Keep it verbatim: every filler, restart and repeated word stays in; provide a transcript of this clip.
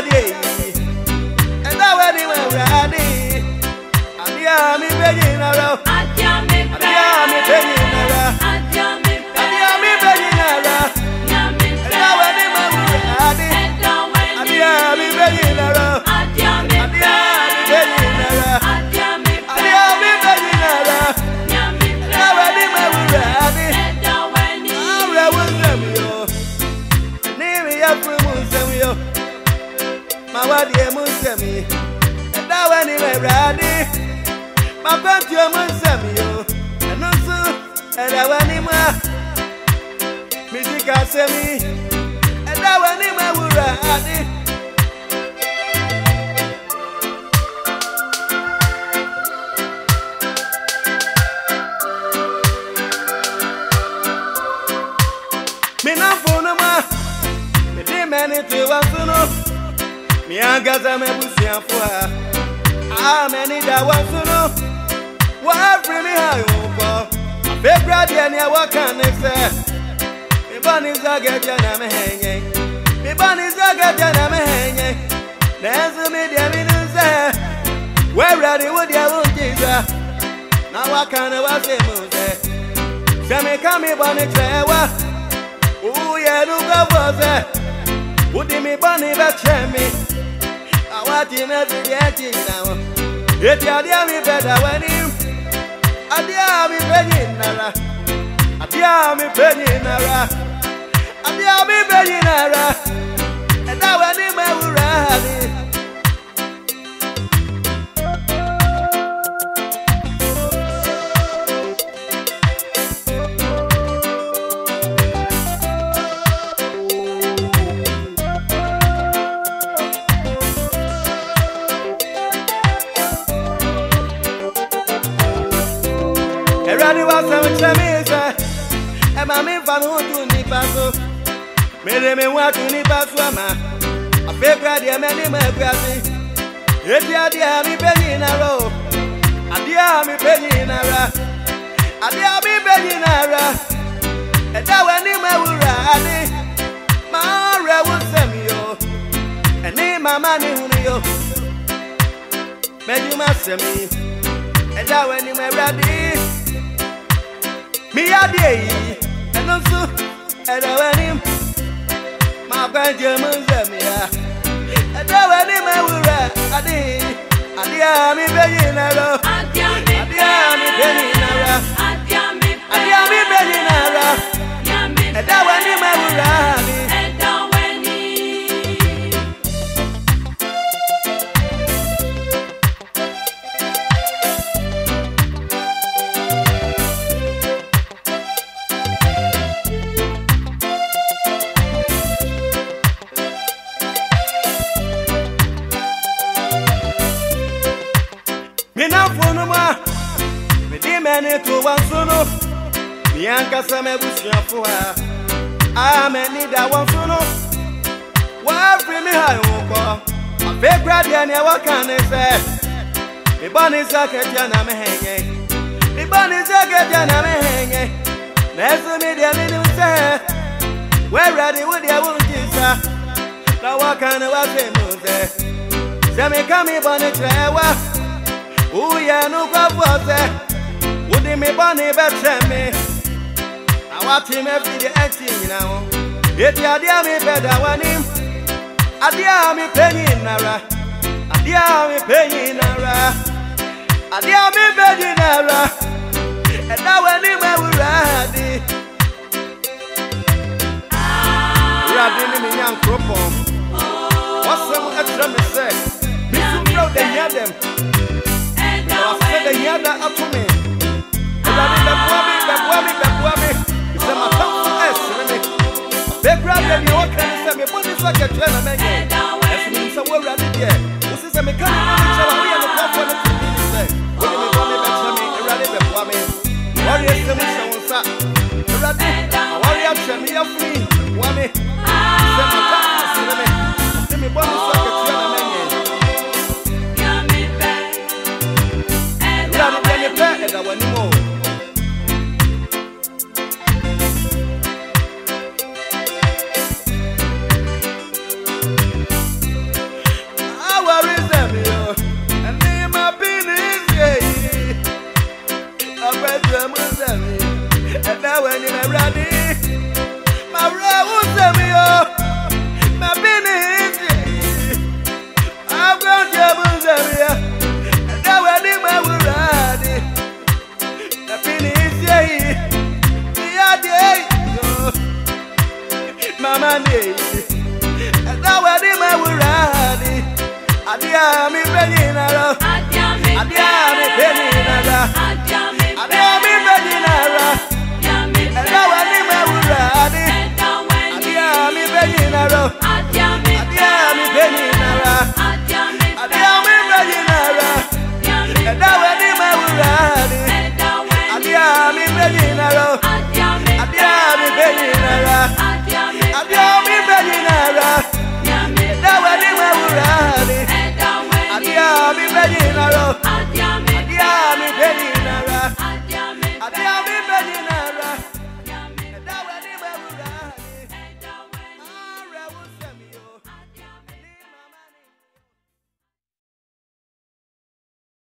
day. And now anywhere ready. Adia mi begging around. Adia mi begging around. Adia mi begging around. And now anywhere ready. Adia mi begging around. Adia mi begging around. Adia mi begging around. Now anywhere ready. I will them yo. Name me up for Muslim yo. My wadi Muslim. And now anywhere ready. My country Muslim yo. And also, and I want him music I say me. And I want him I will ready. Me na phone ma. Me de many to want to know. Me angaza me busia for. Ah many that want to know. What bring me high over? A big grady and ya what can they say? Me bunnies are getting a hanging. Me bunnies are getting a hanging. There's a medium in say. Where ready would you want Jesus? Now what can I was a move? Say me come me bunny trewa. Oh yeah, no go was it. Would me bunny but me? I want him every day now. It's your dear me better when him. Adia mi begging nara. Adia mi begging nara. Adia mi begging nara. And now when him I will rally. Everybody was a chamisa. And my men found who to Nipaso. Made me want to Nipaswama. A fake idea, many my grassy. If you are me penny in a row, a dear me penny in a ra. A dear me penny in a ra. And now when him I will rally. My will send me yo. And name my money who yo. Made you must send me. And now when him I ready. Me a day, and also, and I went him. My Benjamin Zamia, and I went him. I will ride. I did. I did. Me begging around. I did. Me begging around. I did. Me begging around. And I went him. I will ride. Me na phone ma. Me di many to one sono. Me anka sa me busia for. Ah me need that one sono. Why bring me high over? A fake grady and ya what can they say? Me bunny zaket ya na me hanging. Me bunny zaket ya na me hanging. There's a media me say. Where ready would ya want Jesus? Now what can I say move? Say me come me bunny trewa. Oh yeah, no go was it. Would me bunny better me? I want him every day acting now. It's your dear me better one him. Adia me penny nara. Adia me penny nara. Adia me penny nara. And now when him I will ready. Ready me young crop on. What's some extra me say? Me too proud to hear them. I said the year that up to me. And I did the boy, the boy, the boy. You said my tongue for us. They grabbed me, you can say me, but it's like a gentleman. As me, so we're ready here. This is a mechanic. We are the comfort of the say. When you make me better me, ready before me. Warrior Solution was up. Ready? Warrior, tell me you're free. Wammy. Send my tongue to me. Send me, but it's like a gentleman. And I want more. mama ni. Eda wedi me wurani. Adia mi penina ro. Adia mi penina ro. Adia mi penina ro. Eda wedi me wurani. Adia mi penina ro.